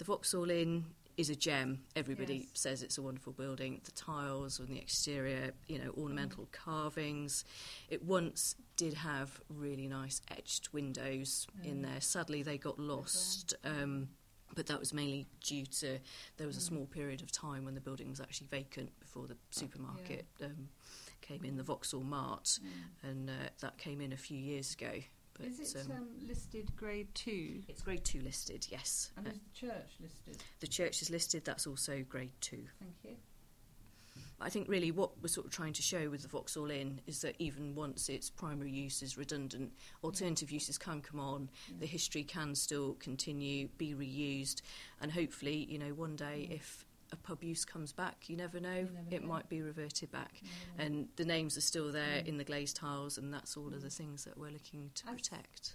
The Vauxhall Inn is a gem. Everybody Yes. says it's a wonderful building. The tiles on the exterior, ornamental carvings. It once did have really nice etched windows in there. Sadly, they got lost. But that was mainly due to there was a small period of time when the building was actually vacant before the supermarket came in, the Vauxhall Mart, and that came in a few years ago. But, is it listed Grade 2? It's Grade 2 listed, yes. And is the church listed? The church is listed, that's also Grade 2. Thank you. I think really what we're sort of trying to show with the Vauxhall Inn is that even once its primary use is redundant, alternative uses can come on, the history can still continue, be reused, and hopefully, one day if a pub use comes back, you never know, it might be reverted back. And the names are still there in the glazed tiles, and that's all of the things that we're looking to protect.